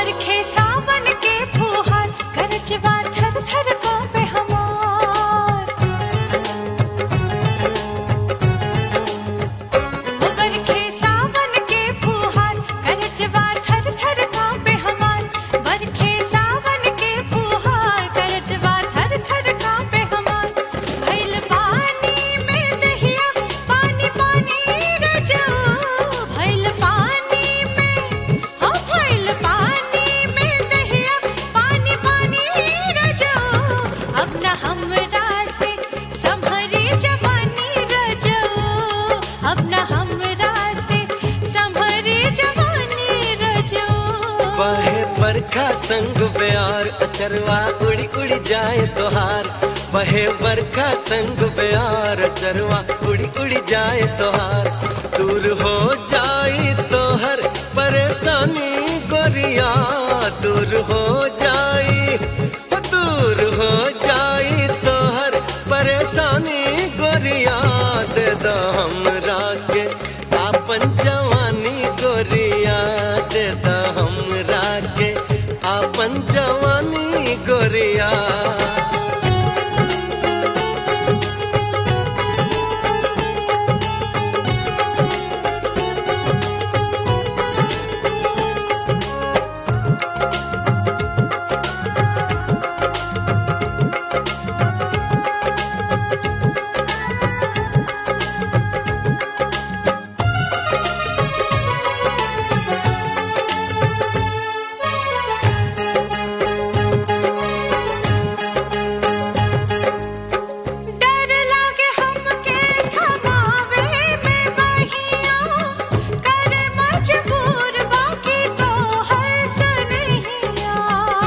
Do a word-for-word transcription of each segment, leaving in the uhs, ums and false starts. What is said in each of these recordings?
बरखे सावन के फुहार गरजवा थर थर कांपे हमार। ओ बरखे सावन के फुहार गरजवा थर थर कांपे हमार। बरखे सावन के फुहार गरजवा थर थर कांपे हमार। भइल पानी में दहिया पानी पानी रजो। भइल पानी में हो भइल पानी में दहिया पानी पानी रजो। अब न हमरा से संभरी जवानी रजो। अब न हमरा से संभरी जवानी रजो। बहे बरखा संग प्यार अचरवा उड़ी उड़ी जाए तोहार। बहे बरखा संग प्यार अचरवा उड़ी उड़ी जाए तोहार। दूर हो जाई तोहर परेशानी गोरिया। दूर हो जाई हो दूर हो जाई तोहर परेशानी गोरिया। दे दो हमरा के आपन जवानी गोरिया। दे दो हमरा के आपन जवानी गोरिया। डर लागे हमके थमावे में बहिया। करे मजबूर बाकी तो हर सनहिया।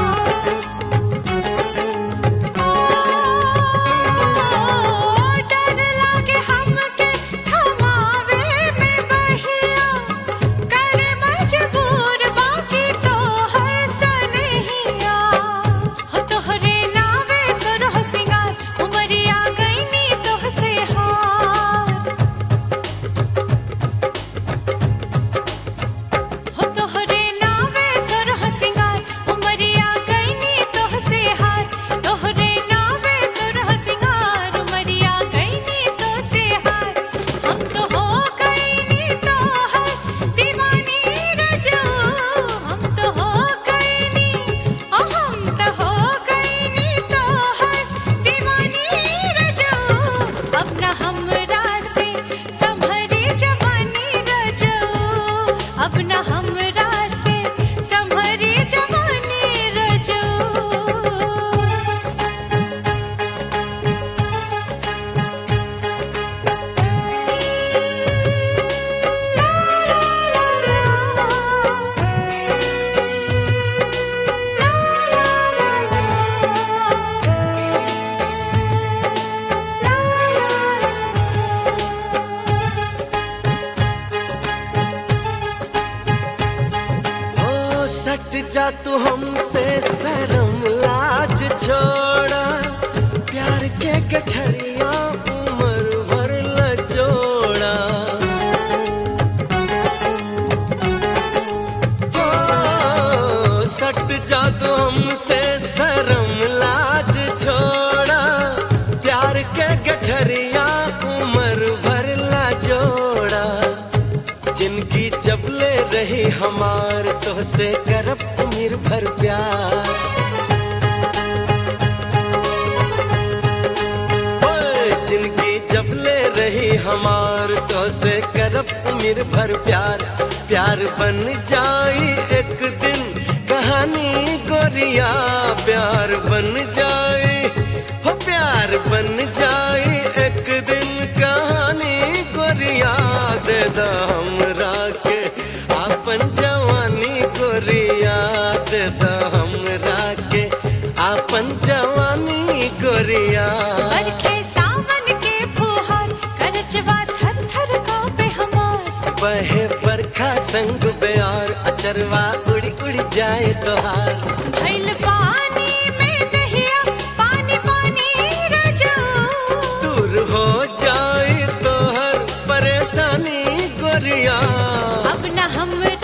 डर लागे हमके थमावे में बहिया। करे मजबूर बाकी तो हर सनहिया। हो तोहरे नावे सुरह सिंगार उमरिया गईनी तोहसे हार। हो तोहरे नावे सुरह सिंगार उमरिया गईनी तोहसे हार। तोहरे नावे सुरह सिंगार उमरिया गईनी तोहसे हार। हम तो हो गईनी तोहर दीवानी रजो। हम तो हो गईनी ओ हम तो हो गईनी तोहर दीवानी रजो। अब न हमरा से संभरी जवानी रजो। अब न हमरा से संभरी जवानी रजो। ओ सट जा तू हमसे शर्म लाज छोड़ा। प्यार के गठरिया उम्र भर लजोड़ा। ओ सट जा तू हमसे शर्म लाज छोड़ा। प्यार के गठरिया उम्र भर लजोड़ा। जिनकी जबले रही हमार तोहसे करब उम्र भर प्यार। ओए जिनकी जबले रही हमार तोहसे करब उम्र भर प्यार। प्यार बन जाई एक दिन कहानी गोरिया। प्यार बन जाई हो प्यार बन जाई एक दिन कहानी गोरिया। दे दो हमरा के आपन जवानी गोरिया। दे दो हमरा के आपन जवानी गोरिया। बरखे सावन के फुहार गरजवा थर थर कांपे हमार। बहे बरखा संग प्यार अचरवा उड़ी उड़ी जाए तोहार। भइल पानी में दहिया पानी पानी रजो। दूर हो जाए तोहर परेशानी गोरिया। अब न हमरा